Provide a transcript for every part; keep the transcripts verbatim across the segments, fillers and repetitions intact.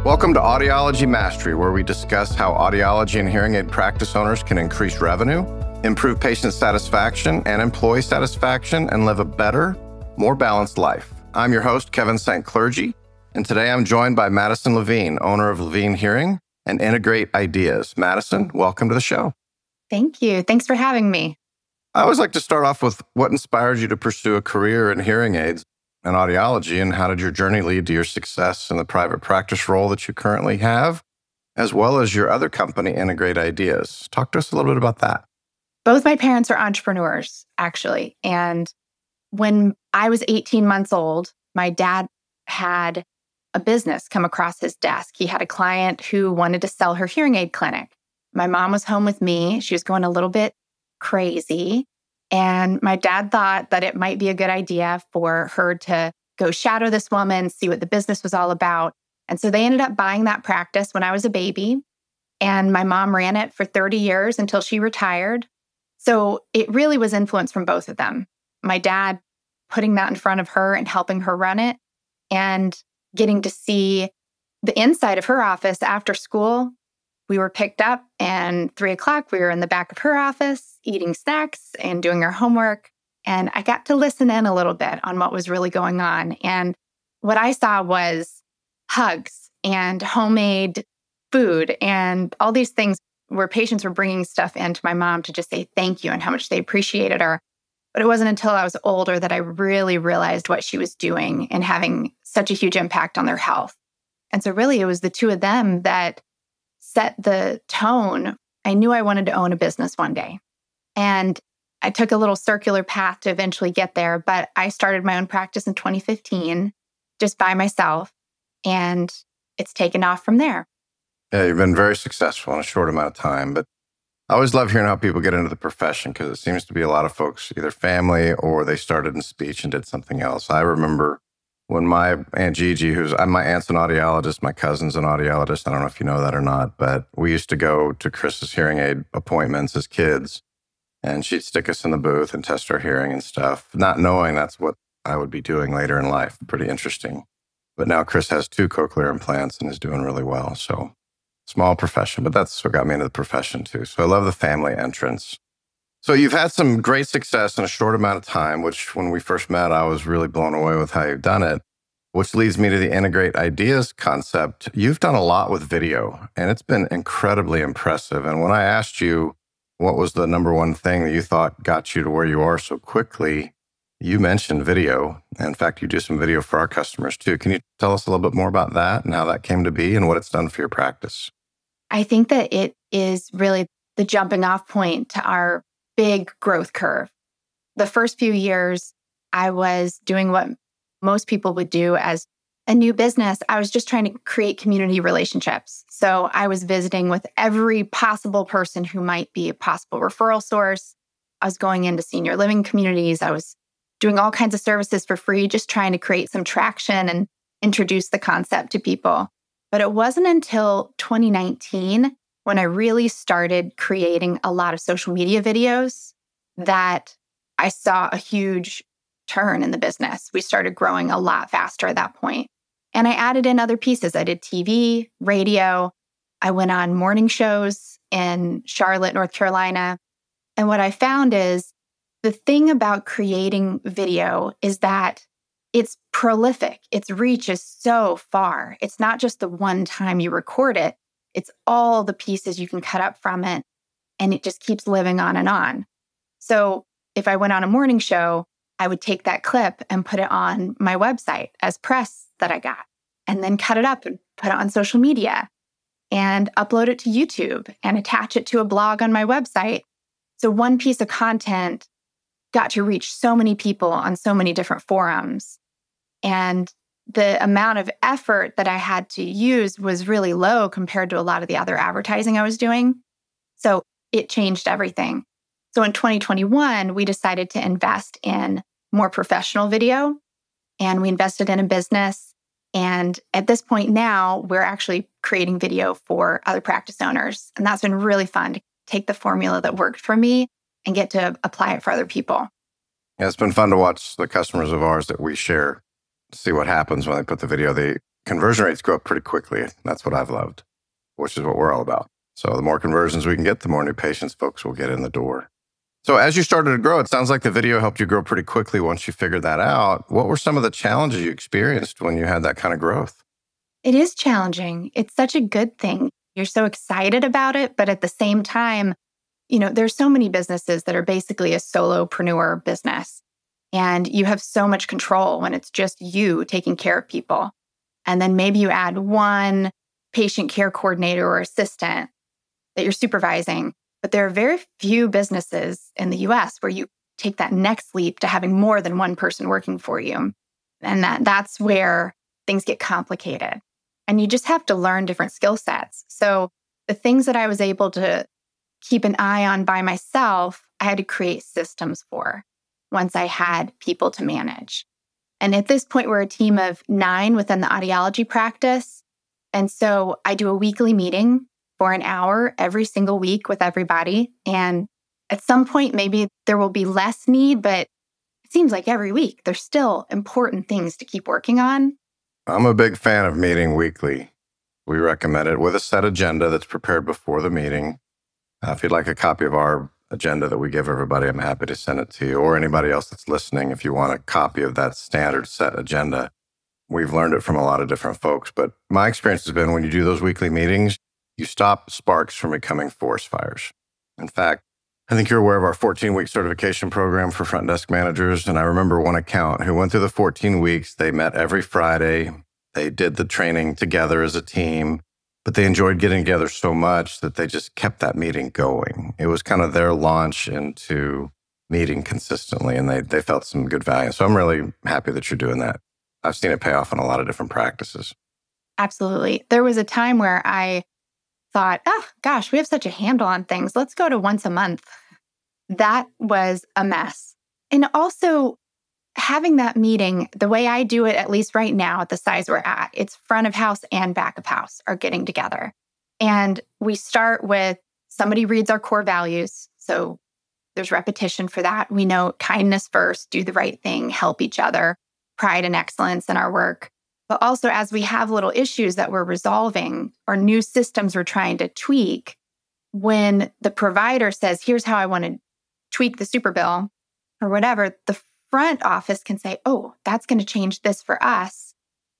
Welcome to Audiology Mastery, where we discuss how audiology and hearing aid practice owners can increase revenue, improve patient satisfaction and employee satisfaction, and live a better, more balanced life. I'm your host, Kevin Saint Clergy, and today I'm joined by Madison Levine, owner of Levine Hearing and Integrate Ideas. Madison, welcome to the show. Thank you. Thanks for having me. I always like to start off with what inspired you to pursue a career in hearing aids and audiology, and how did your journey lead to your success in the private practice role that you currently have, as well as your other company, Integrate Ideas. Talk to us a little bit about that. Both my parents are entrepreneurs, actually. And when I was eighteen months old, my dad had a business come across his desk. He had a client who wanted to sell her hearing aid clinic. My mom was home with me. She was going a little bit crazy. And my dad thought that it might be a good idea for her to go shadow this woman, see what the business was all about. And so they ended up buying that practice when I was a baby. And my mom ran it for thirty years until she retired. So it really was influence from both of them. My dad putting that in front of her and helping her run it, and getting to see the inside of her office after school. We were picked up, and three o'clock, we were in the back of her office eating snacks and doing our homework. And I got to listen in a little bit on what was really going on. And what I saw was hugs and homemade food and all these things where patients were bringing stuff in to my mom to just say thank you and how much they appreciated her. But it wasn't until I was older that I really realized what she was doing and having such a huge impact on their health. And so really, it was the two of them that set the tone. I knew I wanted to own a business one day. And I took a little circular path to eventually get there, but I started my own practice in twenty fifteen, just by myself, and it's taken off from there. Yeah, you've been very successful in a short amount of time, but I always love hearing how people get into the profession, because it seems to be a lot of folks, either family or they started in speech and did something else. I remember when my Aunt Gigi, who's I'm my aunt's an audiologist, my cousin's an audiologist. I don't know if you know that or not, but we used to go to Chris's hearing aid appointments as kids, and she'd stick us in the booth and test our hearing and stuff, not knowing that's what I would be doing later in life. Pretty interesting. But now Chris has two cochlear implants and is doing really well. So small profession, but that's what got me into the profession too. So I love the family entrance. So you've had some great success in a short amount of time, which when we first met, I was really blown away with how you've done it, which leads me to the Integrate Ideas concept. You've done a lot with video, and it's been incredibly impressive. And when I asked you what was the number one thing that you thought got you to where you are so quickly, you mentioned video. In fact, you do some video for our customers too. Can you tell us a little bit more about that and how that came to be and what it's done for your practice? I think that it is really the jumping off point to our big growth curve. The first few years, I was doing what most people would do as a new business. I was just trying to create community relationships. So I was visiting with every possible person who might be a possible referral source. I was going into senior living communities. I was doing all kinds of services for free, just trying to create some traction and introduce the concept to people. But it wasn't until twenty nineteen when I really started creating a lot of social media videos that I saw a huge turn in the business. We started growing a lot faster at that point. And I added in other pieces. I did T V, radio. I went on morning shows in Charlotte, North Carolina. And what I found is the thing about creating video is that it's prolific. Its reach is so far. It's not just the one time you record it. It's all the pieces you can cut up from it, and it just keeps living on and on. So if I went on a morning show, I would take that clip and put it on my website as press that I got, and then cut it up and put it on social media and upload it to YouTube and attach it to a blog on my website. So one piece of content got to reach so many people on so many different forums. And the amount of effort that I had to use was really low compared to a lot of the other advertising I was doing. So it changed everything. So in twenty twenty-one, we decided to invest in more professional video, and we invested in a business. And at this point now, we're actually creating video for other practice owners. And that's been really fun to take the formula that worked for me and get to apply it for other people. Yeah, it's been fun to watch the customers of ours that we share, see what happens when they put the video. They conversion rates go up pretty quickly. That's what I've loved, which is what we're all about. So the more conversions we can get, the more new patients folks will get in the door. So as you started to grow, it sounds like the video helped you grow pretty quickly once you figured that out. What were some of the challenges you experienced when you had that kind of growth? It is challenging. It's such a good thing. You're so excited about it, but at the same time, you know, there's so many businesses that are basically a solopreneur business. And you have so much control when it's just you taking care of people. And then maybe you add one patient care coordinator or assistant that you're supervising. But there are very few businesses in the U S where you take that next leap to having more than one person working for you. And that that's where things get complicated. And you just have to learn different skill sets. So the things that I was able to keep an eye on by myself, I had to create systems for once I had people to manage. And at this point, we're a team of nine within the audiology practice. And so I do a weekly meeting for an hour every single week with everybody. And at some point, maybe there will be less need, but it seems like every week there's still important things to keep working on. I'm a big fan of meeting weekly. We recommend it with a set agenda that's prepared before the meeting. Uh, if you'd like a copy of our agenda that we give everybody, I'm happy to send it to you, or anybody else that's listening. If you want a copy of that standard set agenda, we've learned it from a lot of different folks. But my experience has been when you do those weekly meetings, you stop sparks from becoming forest fires. In fact, I think you're aware of our fourteen-week certification program for front desk managers. And I remember one account who went through the fourteen weeks. They met every Friday. They did the training together as a team. But they enjoyed getting together so much that they just kept that meeting going. It was kind of their launch into meeting consistently, and they they felt some good value. So I'm really happy that you're doing that. I've seen it pay off in a lot of different practices. Absolutely. There was a time where I thought, oh, gosh, we have such a handle on things. Let's go to once a month. That was a mess. And also, having that meeting, the way I do it, at least right now at the size we're at, it's front of house and back of house are getting together. And we start with somebody reads our core values. So there's repetition for that. We know kindness first, do the right thing, help each other, pride and excellence in our work. But also as we have little issues that we're resolving or new systems we're trying to tweak, when the provider says, here's how I want to tweak the super bill or whatever, the front office can say, oh, that's going to change this for us.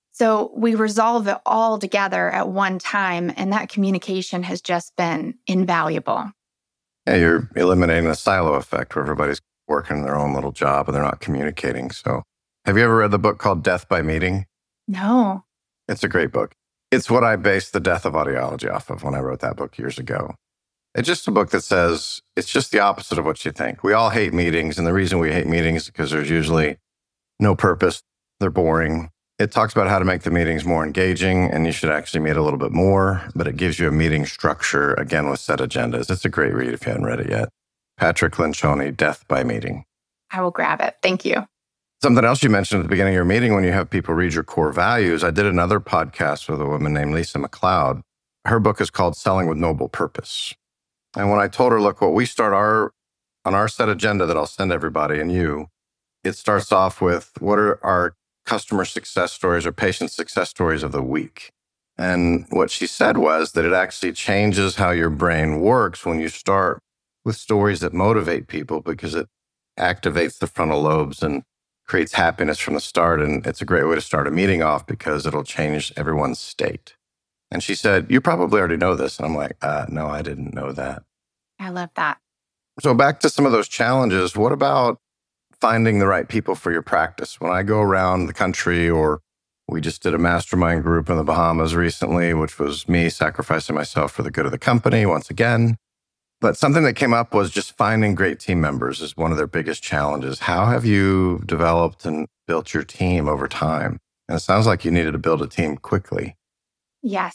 So we resolve it all together at one time. And that communication has just been invaluable. Yeah, you're eliminating the silo effect where everybody's working their own little job and they're not communicating. So have you ever read the book called Death by Meeting? No. It's a great book. It's what I based The Death of Audiology off of when I wrote that book years ago. It's just a book that says it's just the opposite of what you think. We all hate meetings, and the reason we hate meetings is because there's usually no purpose. They're boring. It talks about how to make the meetings more engaging, and you should actually meet a little bit more, but it gives you a meeting structure, again, with set agendas. It's a great read if you haven't read it yet. Patrick Lencioni, Death by Meeting. I will grab it. Thank you. Something else you mentioned at the beginning of your meeting when you have people read your core values. I did another podcast with a woman named Lisa McLeod. Her book is called Selling with Noble Purpose. And when I told her, look, what we start our on our set agenda that I'll send everybody and you, it starts off with what are our customer success stories or patient success stories of the week. And what she said was that it actually changes how your brain works when you start with stories that motivate people because it activates the frontal lobes and creates happiness from the start. And it's a great way to start a meeting off because it'll change everyone's state. And she said, you probably already know this. And I'm like, uh, no, I didn't know that. I love that. So back to some of those challenges. What about finding the right people for your practice? When I go around the country, or we just did a mastermind group in the Bahamas recently, which was me sacrificing myself for the good of the company once again. But something that came up was just finding great team members is one of their biggest challenges. How have you developed and built your team over time? And it sounds like you needed to build a team quickly. Yes.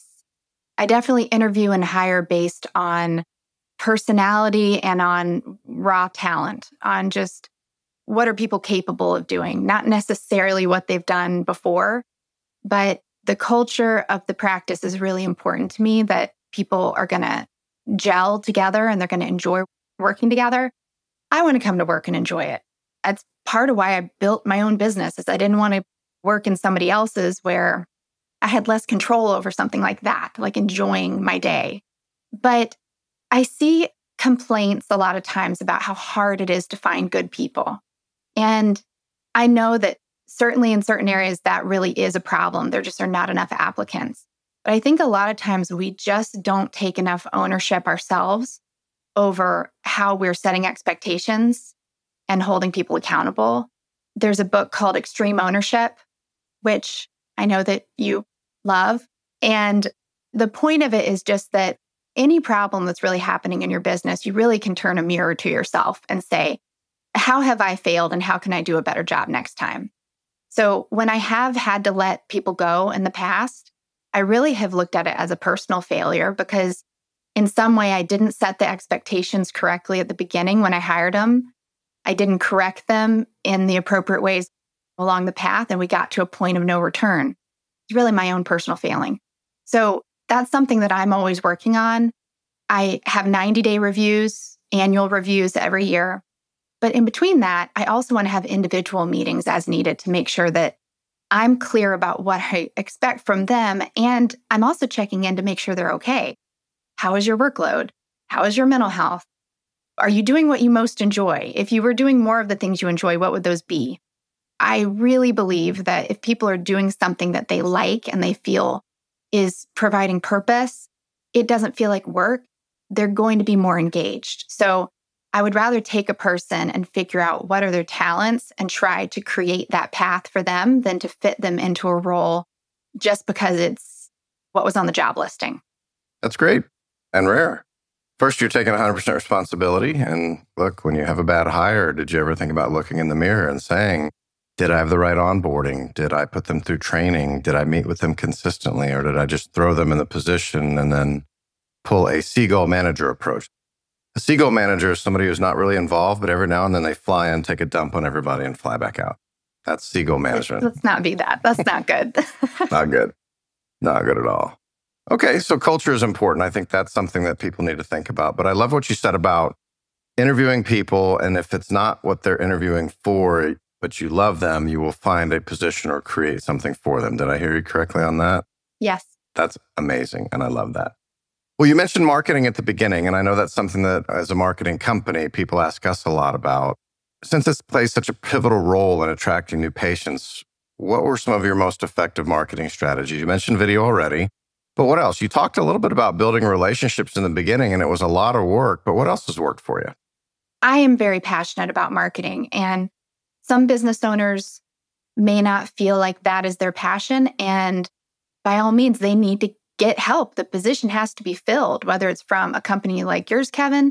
I definitely interview and hire based on personality and on raw talent, on just what are people capable of doing, not necessarily what they've done before, but the culture of the practice is really important to me, that people are going to gel together and they're going to enjoy working together. I want to come to work and enjoy it. That's part of why I built my own business, is I didn't want to work in somebody else's where I had less control over something like that, like enjoying my day. But I see complaints a lot of times about how hard it is to find good people. And I know that certainly in certain areas that really is a problem. There just are not enough applicants. But I think a lot of times we just don't take enough ownership ourselves over how we're setting expectations and holding people accountable. There's a book called Extreme Ownership, which I know that you love. And the point of it is just that any problem that's really happening in your business, you really can turn a mirror to yourself and say, how have I failed and how can I do a better job next time? So when I have had to let people go in the past, I really have looked at it as a personal failure because in some way I didn't set the expectations correctly at the beginning when I hired them. I didn't correct them in the appropriate ways along the path, and we got to a point of no return. It's really my own personal failing. So that's something that I'm always working on. I have ninety-day reviews, annual reviews every year. But in between that, I also want to have individual meetings as needed to make sure that I'm clear about what I expect from them. And I'm also checking in to make sure they're okay. How is your workload? How is your mental health? Are you doing what you most enjoy? If you were doing more of the things you enjoy, what would those be? I really believe that if people are doing something that they like and they feel is providing purpose, it doesn't feel like work, they're going to be more engaged. So I would rather take a person and figure out what are their talents and try to create that path for them than to fit them into a role just because it's what was on the job listing. That's great and rare. First, you're taking one hundred percent responsibility. And look, when you have a bad hire, did you ever think about looking in the mirror and saying, did I have the right onboarding? Did I put them through training? Did I meet with them consistently? Or did I just throw them in the position and then pull a seagull manager approach? A seagull manager is somebody who's not really involved, but every now and then they fly in, take a dump on everybody, and fly back out. That's seagull management. Let's not be that. That's not good. Not good. Not good at all. Okay, so culture is important. I think that's something that people need to think about. But I love what you said about interviewing people, and if it's not what they're interviewing for, but you love them, you will find a position or create something for them. Did I hear you correctly on that? Yes. That's amazing, and I love that. Well, you mentioned marketing at the beginning, and I know that's something that as a marketing company, people ask us a lot about. Since this plays such a pivotal role in attracting new patients, what were some of your most effective marketing strategies? You mentioned video already, but what else? You talked a little bit about building relationships in the beginning, and it was a lot of work, but what else has worked for you? I am very passionate about marketing, and some business owners may not feel like that is their passion, and by all means, they need to get help. The position has to be filled, whether it's from a company like yours, Kevin,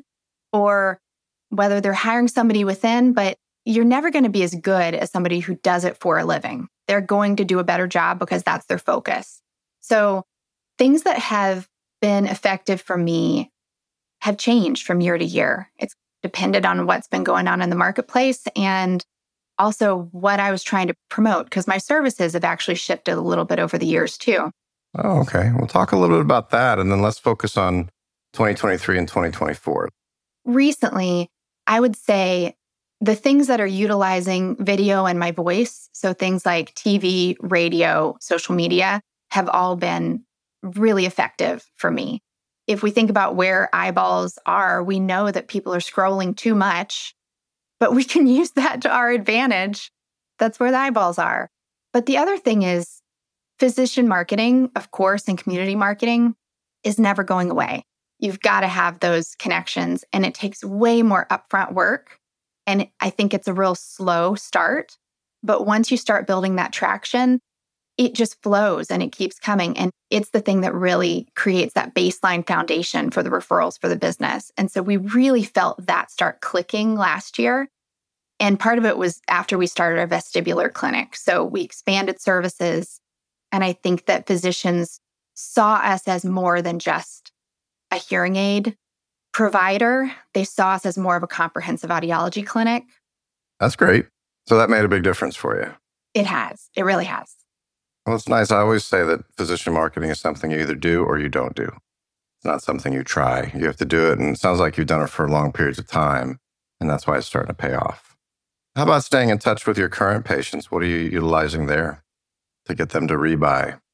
or whether they're hiring somebody within, but you're never going to be as good as somebody who does it for a living. They're going to do a better job because that's their focus. So things that have been effective for me have changed from year to year. It's depended on what's been going on in the marketplace and also what I was trying to promote, because my services have actually shifted a little bit over the years too. Oh, okay. We'll talk a little bit about that, and then let's focus on twenty twenty-three and twenty twenty-four. Recently, I would say the things that are utilizing video and my voice, so things like T V, radio, social media, have all been really effective for me. If we think about where eyeballs are, we know that people are scrolling too much, but we can use that to our advantage. That's where the eyeballs are. But the other thing is, physician marketing, of course, and community marketing is never going away. You've got to have those connections, and it takes way more upfront work. And I think it's a real slow start. But once you start building that traction, it just flows and it keeps coming. And it's the thing that really creates that baseline foundation for the referrals for the business. And so we really felt that start clicking last year. And part of it was after we started our vestibular clinic. So we expanded services. And I think that physicians saw us as more than just a hearing aid provider. They saw us as more of a comprehensive audiology clinic. That's great. So that made a big difference for you. It has. It really has. Well, it's nice. I always say that physician marketing is something you either do or you don't do. It's not something you try. You have to do it. And it sounds like you've done it for long periods of time. And that's why it's starting to pay off. How about staying in touch with your current patients? What are you utilizing there to get them to rebuy?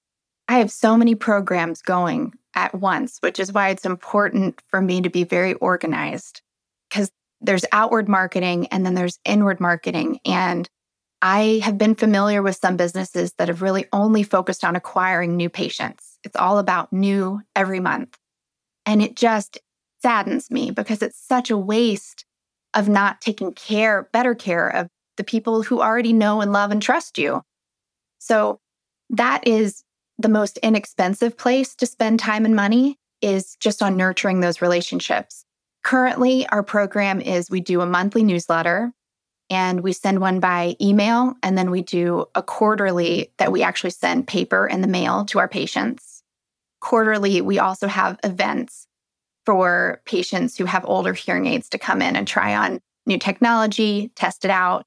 I have so many programs going at once, which is why it's important for me to be very organized, because there's outward marketing and then there's inward marketing. And I have been familiar with some businesses that have really only focused on acquiring new patients. It's all about new every month. And it just saddens me because it's such a waste of not taking care, better care of the people who already know and love and trust you. So that is the most inexpensive place to spend time and money, is just on nurturing those relationships. Currently, our program is we do a monthly newsletter and we send one by email, and then we do a quarterly that we actually send paper in the mail to our patients. Quarterly, we also have events for patients who have older hearing aids to come in and try on new technology, test it out.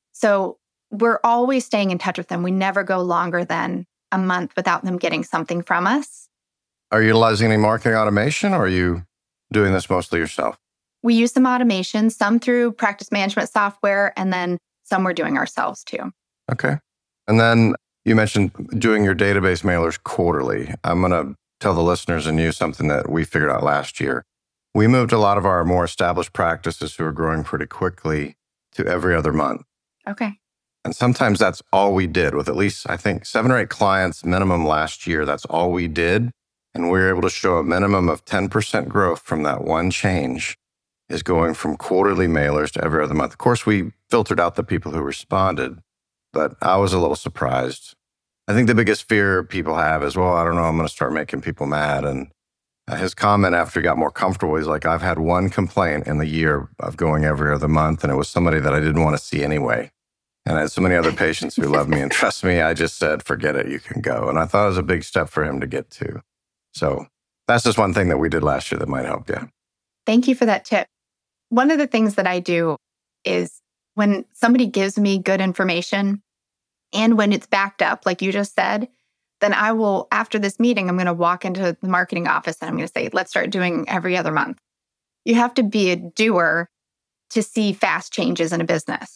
So we're always staying in touch with them. We never go longer than a month without them getting something from us. Are you utilizing any marketing automation, or are you doing this mostly yourself? We use some automation, some through practice management software, and then some we're doing ourselves too. Okay. And then you mentioned doing your database mailers quarterly. I'm going to tell the listeners and you something that we figured out last year. We moved a lot of our more established practices who are growing pretty quickly to every other month. Okay. And sometimes that's all we did with at least, I think, seven or eight clients minimum last year. That's all we did. And we were able to show a minimum of ten percent growth from that one change, is going from quarterly mailers to every other month. Of course, we filtered out the people who responded, but I was a little surprised. I think the biggest fear people have is, well, I don't know, I'm going to start making people mad. And his comment after he got more comfortable, he's like, I've had one complaint in the year of going every other month, and it was somebody that I didn't want to see anyway. And I had so many other patients who love me and trust me. I just said, forget it, you can go. And I thought it was a big step for him to get to. So that's just one thing that we did last year that might help you. Thank you for that tip. One of the things that I do is when somebody gives me good information and when it's backed up, like you just said, then I will, after this meeting, I'm going to walk into the marketing office and I'm going to say, let's start doing every other month. You have to be a doer to see fast changes in a business.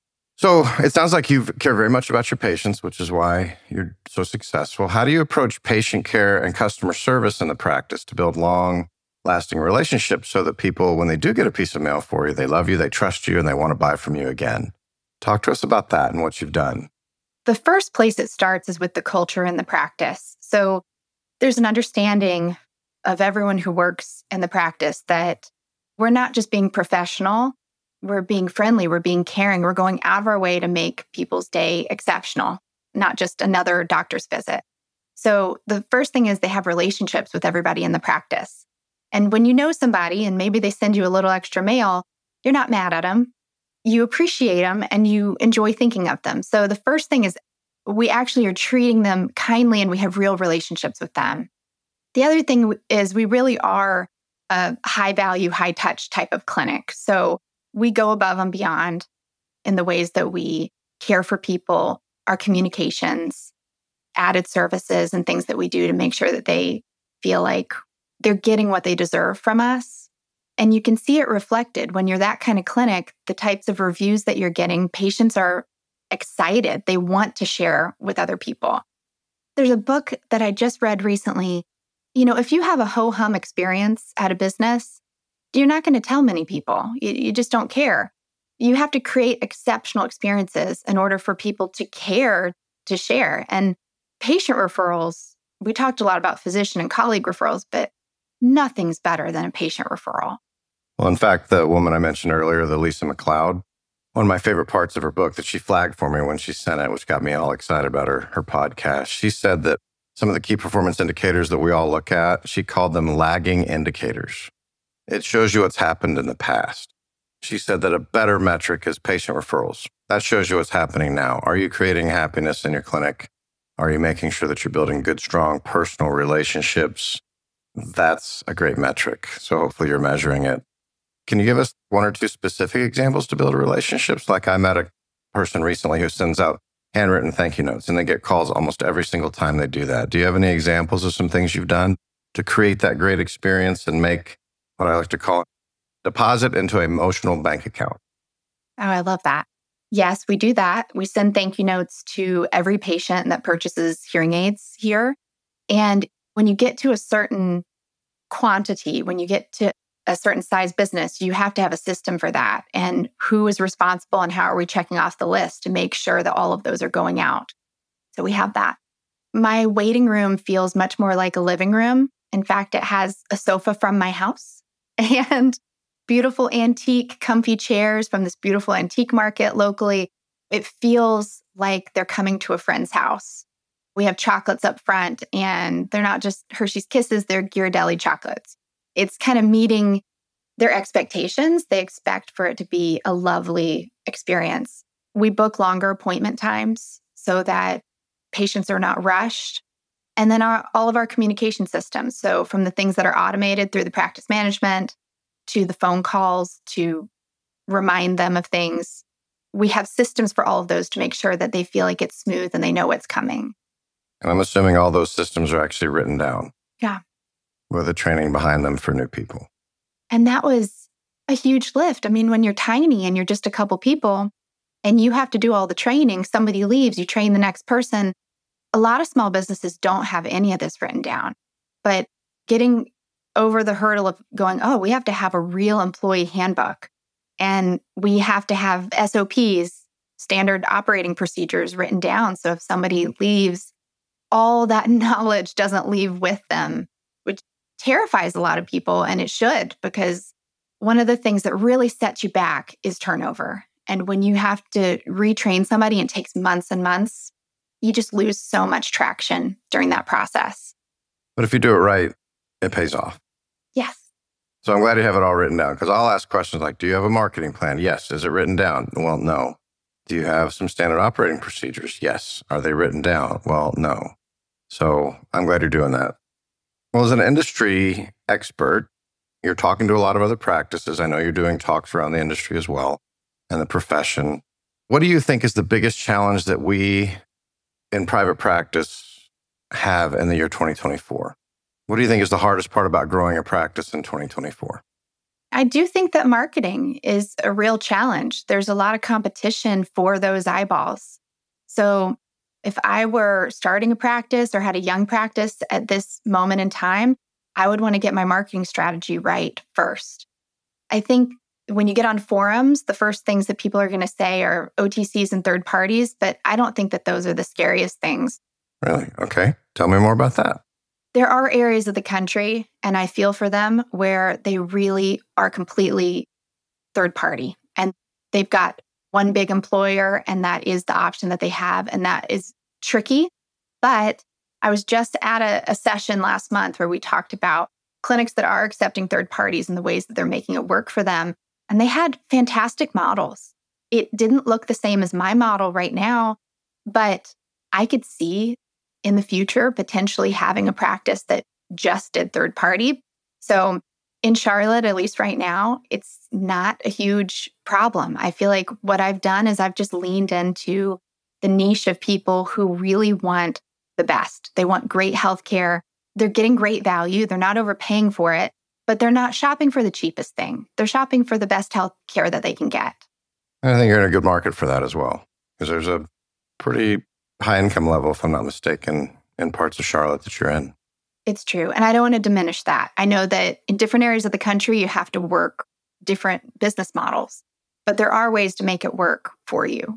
So it sounds like you care very much about your patients, which is why you're so successful. How do you approach patient care and customer service in the practice to build long-lasting relationships so that people, when they do get a piece of mail for you, they love you, they trust you, and they want to buy from you again? Talk to us about that and what you've done. The first place it starts is with the culture in the practice. So there's an understanding of everyone who works in the practice that we're not just being professional, we're being friendly, we're being caring, we're going out of our way to make people's day exceptional, not just another doctor's visit. So the first thing is they have relationships with everybody in the practice. And when you know somebody and maybe they send you a little extra mail, you're not mad at them. You appreciate them and you enjoy thinking of them. So the first thing is we actually are treating them kindly and we have real relationships with them. The other thing is we really are a high value, high touch type of clinic. So we go above and beyond in the ways that we care for people, our communications, added services, and things that we do to make sure that they feel like they're getting what they deserve from us. And you can see it reflected when you're that kind of clinic, the types of reviews that you're getting. Patients are excited. They want to share with other people. There's a book that I just read recently. You know, if you have a ho-hum experience at a business, you're not going to tell many people. You, you just don't care. You have to create exceptional experiences in order for people to care to share. And patient referrals, we talked a lot about physician and colleague referrals, but nothing's better than a patient referral. Well, in fact, the woman I mentioned earlier, the Lisa McLeod, one of my favorite parts of her book that she flagged for me when she sent it, which got me all excited about her, her podcast, she said that some of the key performance indicators that we all look at, she called them lagging indicators. It shows you what's happened in the past. She said that a better metric is patient referrals. That shows you what's happening now. Are you creating happiness in your clinic? Are you making sure that you're building good, strong personal relationships? That's a great metric. So hopefully you're measuring it. Can you give us one or two specific examples to build relationships? Like I met a person recently who sends out handwritten thank you notes and they get calls almost every single time they do that. Do you have any examples of some things you've done to create that great experience and make what I like to call it deposit into an emotional bank account? Oh, I love that. Yes, we do that. We send thank you notes to every patient that purchases hearing aids here. And when you get to a certain quantity, when you get to a certain size business, you have to have a system for that. And who is responsible and how are we checking off the list to make sure that all of those are going out? So we have that. My waiting room feels much more like a living room. In fact, it has a sofa from my house and beautiful antique, comfy chairs from this beautiful antique market locally. It feels like they're coming to a friend's house. We have chocolates up front, and they're not just Hershey's Kisses, they're Ghirardelli chocolates. It's kind of meeting their expectations. They expect for it to be a lovely experience. We book longer appointment times so that patients are not rushed. And then our, all of our communication systems. So from the things that are automated through the practice management to the phone calls to remind them of things, we have systems for all of those to make sure that they feel like it's smooth and they know what's coming. And I'm assuming all those systems are actually written down. Yeah. With a training behind them for new people. And that was a huge lift. I mean, when you're tiny and you're just a couple people and you have to do all the training, somebody leaves, you train the next person. A lot of small businesses don't have any of this written down. But getting over the hurdle of going, oh, we have to have a real employee handbook. And we have to have S O Ps, standard operating procedures written down. So if somebody leaves, all that knowledge doesn't leave with them, which terrifies a lot of people. And it should, because one of the things that really sets you back is turnover. And when you have to retrain somebody and it takes months and months, you just lose so much traction during that process. But if you do it right, it pays off. Yes. So I'm glad you have it all written down, because I'll ask questions like, do you have a marketing plan? Yes. Is it written down? Well, no. Do you have some standard operating procedures? Yes. Are they written down? Well, no. So I'm glad you're doing that. Well, as an industry expert, you're talking to a lot of other practices. I know you're doing talks around the industry as well and the profession. What do you think is the biggest challenge that we in private practice have in the year twenty twenty-four? What do you think is the hardest part about growing a practice in twenty twenty-four? I do think that marketing is a real challenge. There's a lot of competition for those eyeballs. So if I were starting a practice or had a young practice at this moment in time, I would want to get my marketing strategy right first. I think when you get on forums, the first things that people are going to say are O T Cs and third parties, but I don't think that those are the scariest things. Really? Okay. Tell me more about that. There are areas of the country, and I feel for them, where they really are completely third party. And they've got one big employer, and that is the option that they have. And that is tricky. But I was just at a, a session last month where we talked about clinics that are accepting third parties and the ways that they're making it work for them. And they had fantastic models. It didn't look the same as my model right now, but I could see in the future potentially having a practice that just did third party. So in Charlotte, at least right now, it's not a huge problem. I feel like what I've done is I've just leaned into the niche of people who really want the best. They want great healthcare. They're getting great value. They're not overpaying for it, but they're not shopping for the cheapest thing. They're shopping for the best healthcare that they can get. I think you're in a good market for that as well, because there's a pretty high income level, if I'm not mistaken, in parts of Charlotte that you're in. It's true. And I don't want to diminish that. I know that in different areas of the country, you have to work different business models, but there are ways to make it work for you.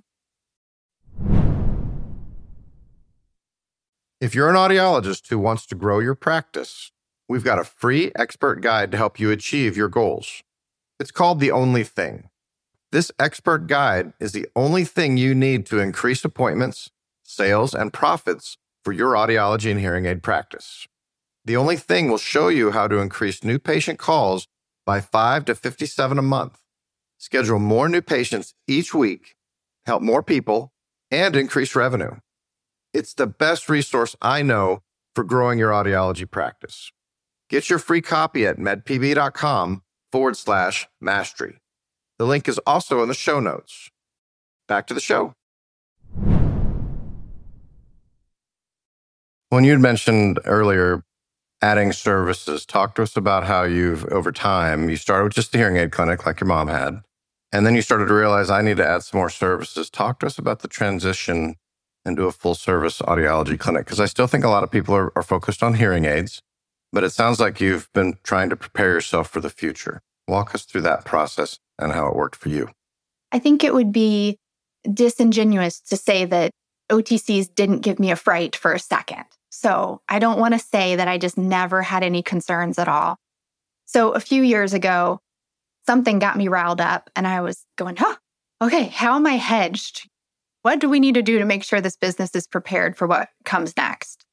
If you're an audiologist who wants to grow your practice, we've got a free expert guide to help you achieve your goals. It's called The Only Thing. This expert guide is the only thing you need to increase appointments, sales, and profits for your audiology and hearing aid practice. The Only Thing will show you how to increase new patient calls by five to fifty-seven a month, schedule more new patients each week, help more people, and increase revenue. It's the best resource I know for growing your audiology practice. Get your free copy at medpb.com forward slash mastery. The link is also in the show notes. Back to the show. When you'd mentioned earlier adding services, talk to us about how you've, over time, you started with just the hearing aid clinic like your mom had, and then you started to realize I need to add some more services. Talk to us about the transition and do a full service audiology clinic? Because I still think a lot of people are, are focused on hearing aids, but it sounds like you've been trying to prepare yourself for the future. Walk us through that process and how it worked for you. I think it would be disingenuous to say that O T Cs didn't give me a fright for a second. So I don't want to say that I just never had any concerns at all. So a few years ago, something got me riled up and I was going, huh, okay, how am I hedged? What do we need to do to make sure this business is prepared for what comes next?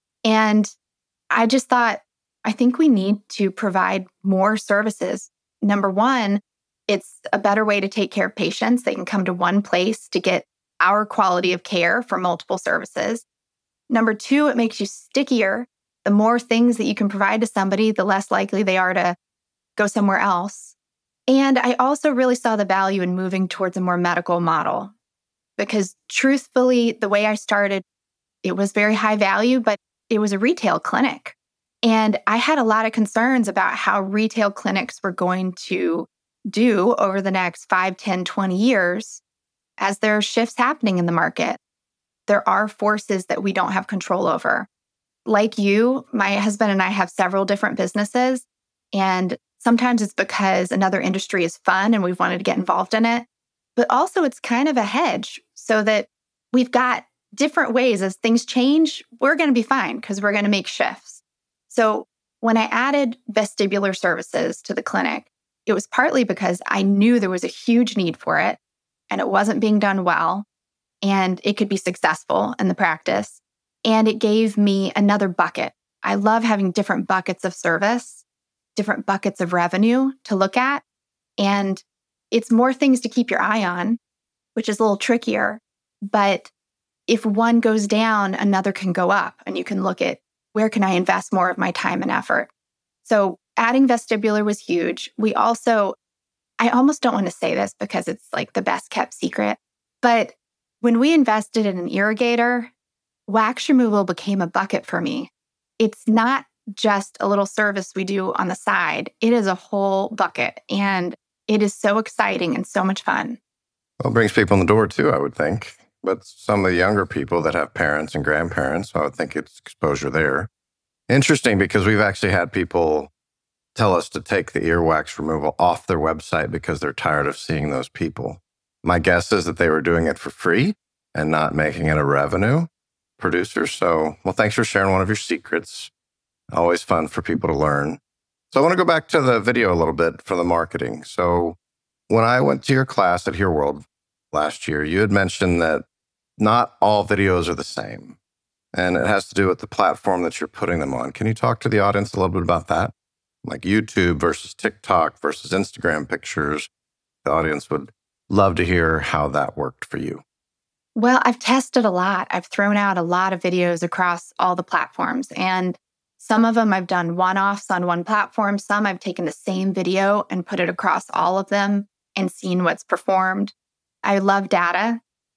And I just thought, I think we need to provide more services. Number one, it's a better way to take care of patients. They can come to one place to get our quality of care for multiple services. Number two, it makes you stickier. The more things that you can provide to somebody, the less likely they are to go somewhere else. And I also really saw the value in moving towards a more medical model because truthfully, the way I started, it was very high value, but it was a retail clinic. And I had a lot of concerns about how retail clinics were going to do over the next five, ten, twenty years as there are shifts happening in the market. There are forces that we don't have control over. Like you, my husband and I have several different businesses, and sometimes it's because another industry is fun and we've wanted to get involved in it. But also it's kind of a hedge so that we've got different ways as things change, we're going to be fine because we're going to make shifts. So when I added vestibular services to the clinic, it was partly because I knew there was a huge need for it and it wasn't being done well and it could be successful in the practice. And it gave me another bucket. I love having different buckets of service, different buckets of revenue to look at. And it's more things to keep your eye on, which is a little trickier. But if one goes down, another can go up and you can look at where can I invest more of my time and effort. So adding vestibular was huge. We also, I almost don't want to say this because it's like the best kept secret, but when we invested in an irrigator, wax removal became a bucket for me. It's not just a little service we do on the side. It is a whole bucket and it is so exciting and so much fun. Well, it brings people in the door too, I would think. But some of the younger people that have parents and grandparents, I would think it's exposure there. Interesting because we've actually had people tell us to take the earwax removal off their website because they're tired of seeing those people. My guess is that they were doing it for free and not making it a revenue producer. So, well, thanks for sharing one of your secrets. Always fun for people to learn. So I want to go back to the video a little bit for the marketing. So when I went to your class at HearWorld last year, you had mentioned that not all videos are the same. And it has to do with the platform that you're putting them on. Can you talk to the audience a little bit about that? Like YouTube versus TikTok versus Instagram pictures. The audience would love to hear how that worked for you. Well, I've tested a lot. I've thrown out a lot of videos across all the platforms. And some of them I've done one-offs on one platform. Some I've taken the same video and put it across all of them and seen what's performed. I love data.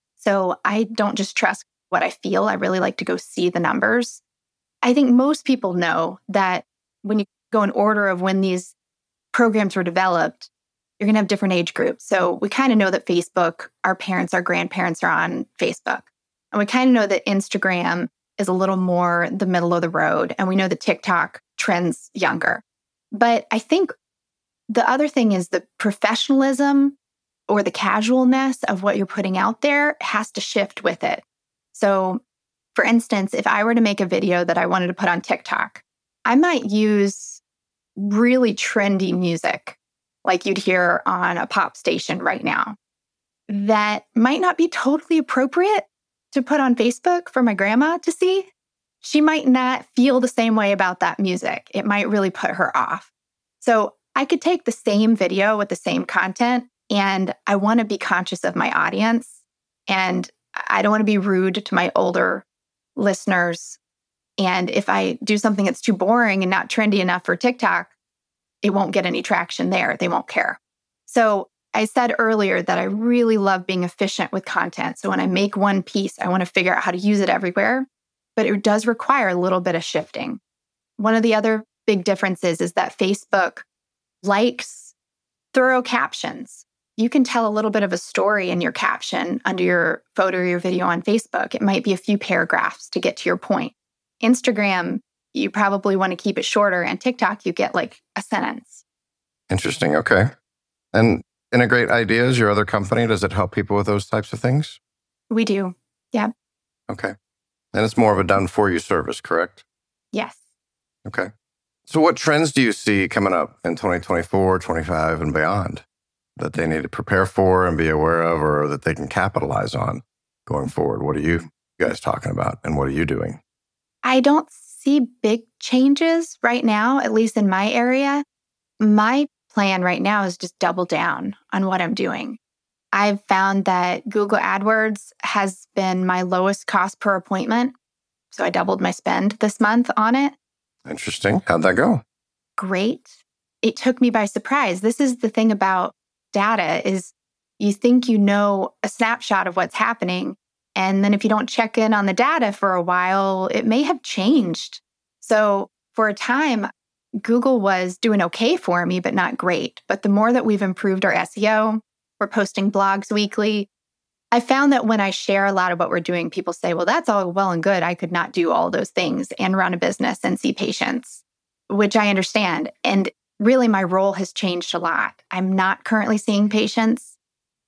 So I don't just trust what I feel. I really like to go see the numbers. I think most people know that when you go in order of when these programs were developed, you're going to have different age groups. So we kind of know that Facebook, our parents, our grandparents are on Facebook. And we kind of know that Instagram is a little more the middle of the road. And we know that TikTok trends younger. But I think the other thing is the professionalism or the casualness of what you're putting out there has to shift with it. So for instance, if I were to make a video that I wanted to put on TikTok, I might use really trendy music like you'd hear on a pop station right now that might not be totally appropriate to put on Facebook for my grandma to see. She might not feel the same way about that music. It might really put her off. So I could take the same video with the same content, and I want to be conscious of my audience. And I don't want to be rude to my older listeners. And if I do something that's too boring and not trendy enough for TikTok, it won't get any traction there. They won't care. So I said earlier that I really love being efficient with content. So when I make one piece, I want to figure out how to use it everywhere, but it does require a little bit of shifting. One of the other big differences is that Facebook likes thorough captions. you can tell a little bit of a story in your caption under your photo or your video on Facebook. It might be a few paragraphs to get to your point. Instagram, you probably want to keep it shorter. And TikTok, you get like a sentence. Interesting. Okay. And Integrate Ideas, your other company, does it help people with those types of things? We do. Yeah. Okay. And it's more of a done-for-you service, correct? Yes. Okay. So what trends do you see coming up in twenty twenty-four, twenty-five, and beyond that they need to prepare for and be aware of, or that they can capitalize on going forward? What are you guys talking about, and what are you doing? I don't see big changes right now, at least in my area. My plan right now is just double down on what I'm doing. I've found that Google AdWords has been my lowest cost per appointment. So I doubled my spend this month on it. Interesting. How'd that go? Great. It took me by surprise. This is the thing about data is you think you know a snapshot of what's happening. And then if you don't check in on the data for a while, it may have changed. So for a time, Google was doing okay for me, but not great. But the more that we've improved our S E O, we're posting blogs weekly. I found that when I share a lot of what we're doing, people say, well, that's all well and good. I could not do all those things and run a business and see patients, which I understand. And really, my role has changed a lot. I'm not currently seeing patients.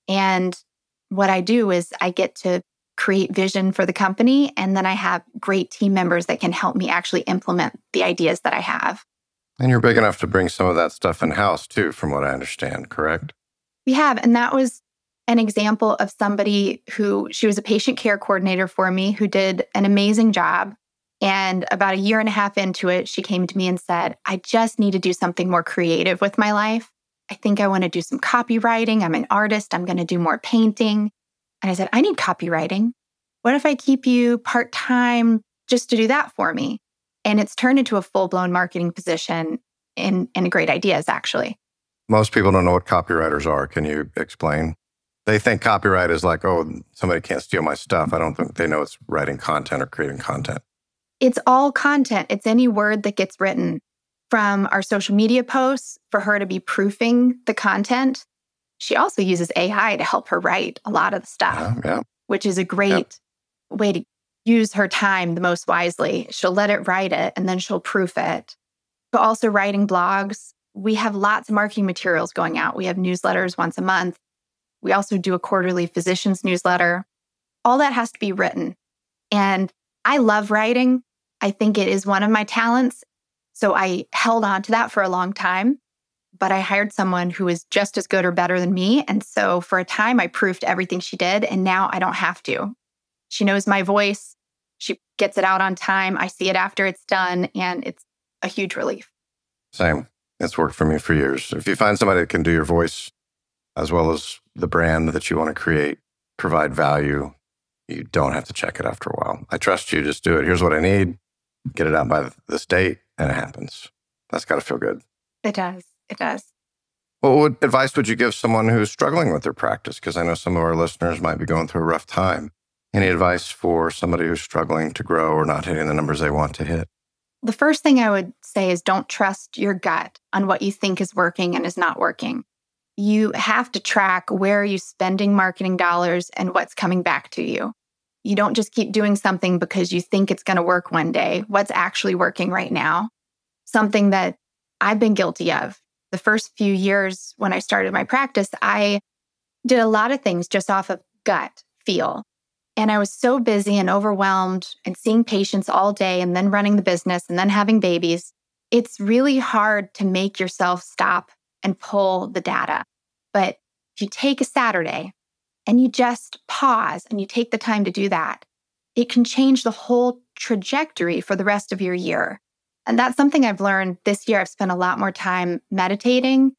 And what I do is I get to create vision for the company. And then I have great team members that can help me actually implement the ideas that I have. And you're big enough to bring some of that stuff in-house too, from what I understand, correct? We have. And that was an example of somebody who, she was a patient care coordinator for me who did an amazing job. And about a year and a half into it, she came to me and said, I just need to do something more creative with my life. I think I want to do some copywriting. I'm an artist. I'm going to do more painting. And I said, I need copywriting. What if I keep you part-time just to do that for me? And it's turned into a full-blown marketing position and, and great ideas, actually. Most people don't know what copywriters are. Can you explain? They think copyright is like, oh, somebody can't steal my stuff. I don't think they know it's writing content or creating content. It's all content. It's any word that gets written. From our social media posts, for her to be proofing the content. She also uses A I to help her write a lot of the stuff, Yeah, yeah. which is a great way to use her time the most wisely. She'll let it write it, and then she'll proof it. But also writing blogs. We have lots of marketing materials going out. We have newsletters once a month. We also do a quarterly physician's newsletter. All that has to be written. And I love writing. I think it is one of my talents. So I held on to that for a long time. But I hired someone who is just as good or better than me. And so for a time, I proofed everything she did. And now I don't have to. She knows my voice. She gets it out on time. I see it after it's done. And it's a huge relief. Same. It's worked for me for years. If you find somebody that can do your voice as well as the brand that you want to create, provide value, you don't have to check it after a while. I trust you. Just do it. Here's what I need. Get it out by this date, and it happens. That's got to feel good. It does. It does. Well, what advice would you give someone who's struggling with their practice? Because I know some of our listeners might be going through a rough time. Any advice for somebody who's struggling to grow or not hitting the numbers they want to hit? The first thing I would say is don't trust your gut on what you think is working and is not working. You have to track where are you spending marketing dollars and what's coming back to you. You don't just keep doing something because you think it's going to work one day. What's actually working right now? Something that I've been guilty of. The first few years when I started my practice, I did a lot of things just off of gut feel. And I was so busy and overwhelmed and seeing patients all day and then running the business and then having babies. It's really hard to make yourself stop and pull the data. But if you take a Saturday and you just pause and you take the time to do that, it can change the whole trajectory for the rest of your year. And that's something I've learned this year. I've spent a lot more time meditating.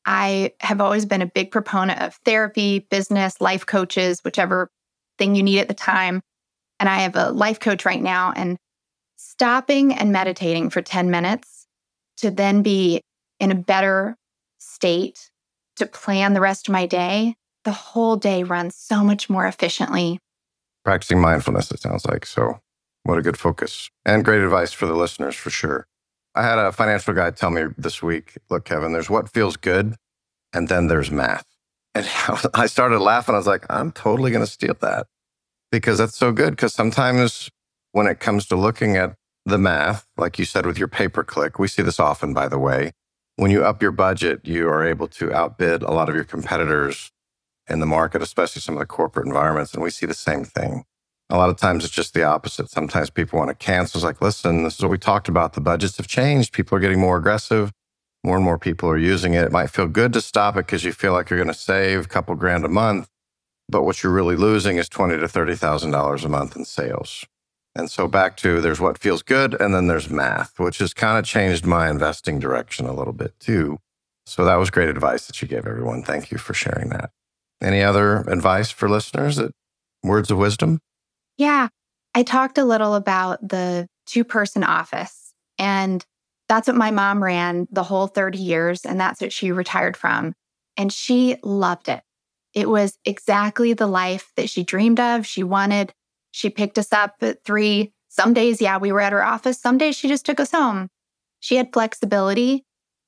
I have always been a big proponent of therapy, business, life coaches, whichever thing you need at the time. And I have a life coach right now, and stopping and meditating for ten minutes to then be in a better state to plan the rest of my day, the whole day runs so much more efficiently. Practicing mindfulness, it sounds like. So what a good focus. And great advice for the listeners, for sure. I had a financial guy tell me this week, look, Kevin, there's what feels good, and then there's math. And I started laughing. I was like, I'm totally going to steal that because that's so good. Because sometimes when it comes to looking at the math, like you said with your pay-per-click, we see this often, by the way. When you up your budget, you are able to outbid a lot of your competitors in the market, especially some of the corporate environments. And we see the same thing. A lot of times it's just the opposite. Sometimes people want to cancel. It's like, listen, this is what we talked about. The budgets have changed. People are getting more aggressive. More and more people are using it. It might feel good to stop it because you feel like you're going to save a couple grand a month. But what you're really losing is twenty thousand to thirty thousand dollars a month in sales. And so back to there's what feels good, and then there's math, which has kind of changed my investing direction a little bit too. So that was great advice that you gave everyone. Thank you for sharing that. Any other advice for listeners? That words of wisdom? Yeah, I talked a little about the two-person office, and that's what my mom ran the whole thirty years, and that's what she retired from. And she loved it. It was exactly the life that she dreamed of. She wanted. She picked us up at three. Some days, yeah, we were at her office. Some days she just took us home. She had flexibility.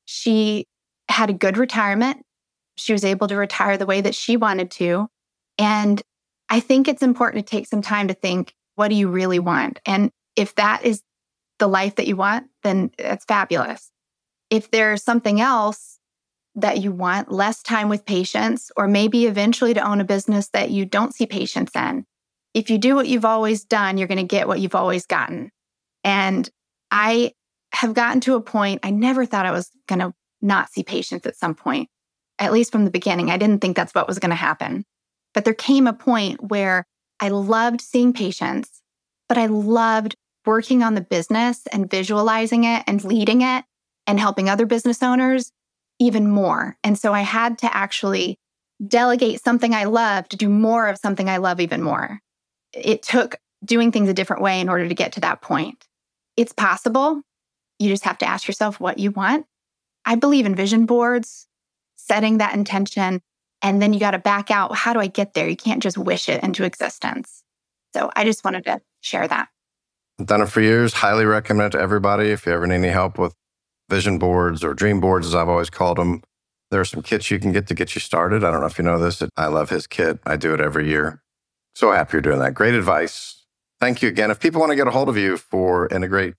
She had a good retirement. She was able to retire the way that she wanted to. And I think it's important to take some time to think, what do you really want? And if that is the life that you want, then that's fabulous. If there's something else that you want, less time with patients, or maybe eventually to own a business that you don't see patients in, if you do what you've always done, you're going to get what you've always gotten. And I have gotten to a point, I never thought I was going to not see patients at some point, at least from the beginning. I didn't think that's what was going to happen. But there came a point where I loved seeing patients, but I loved working on the business and visualizing it and leading it and helping other business owners even more. And so I had to actually delegate something I love to do more of something I love even more. It took doing things a different way in order to get to that point. It's possible. You just have to ask yourself what you want. I believe in vision boards, setting that intention, and then you got to back out. How do I get there? You can't just wish it into existence. So I just wanted to share that. I've done it for years. Highly recommend it to everybody. If you ever need any help with vision boards or dream boards, as I've always called them, there are some kits you can get to get you started. I don't know if you know this. I love his kit. I do it every year. So happy you're doing that. Great advice. Thank you again. If people want to get a hold of you for Integrate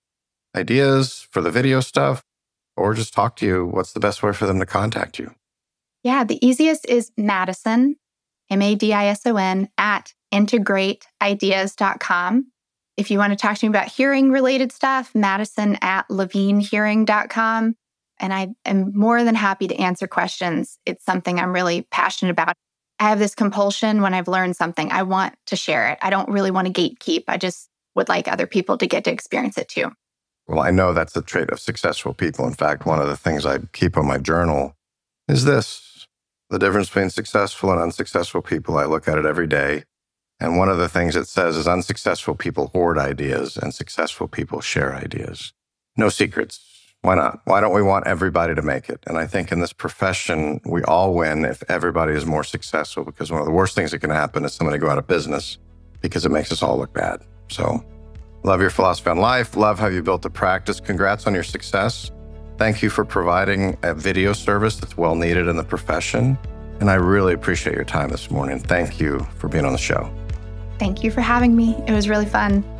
ideas, for the video stuff, or just talk to you, what's the best way for them to contact you? Yeah, the easiest is Madison, M A D I S O N, at integrate ideas dot com. If you want to talk to me about hearing-related stuff, Madison at levine hearing dot com. And I am more than happy to answer questions. It's something I'm really passionate about. I have this compulsion when I've learned something, I want to share it. I don't really want to gatekeep. I just would like other people to get to experience it too. Well, I know that's a trait of successful people. In fact, one of the things I keep on my journal is this, the difference between successful and unsuccessful people. I look at it every day. And one of the things it says is unsuccessful people hoard ideas and successful people share ideas. No secrets. Why not? Why don't we want everybody to make it? And I think in this profession, we all win if everybody is more successful, because one of the worst things that can happen is somebody go out of business because it makes us all look bad. So love your philosophy on life. Love how you built the practice. Congrats on your success. Thank you for providing a video service that's well needed in the profession. And I really appreciate your time this morning. Thank you for being on the show. Thank you for having me. It was really fun.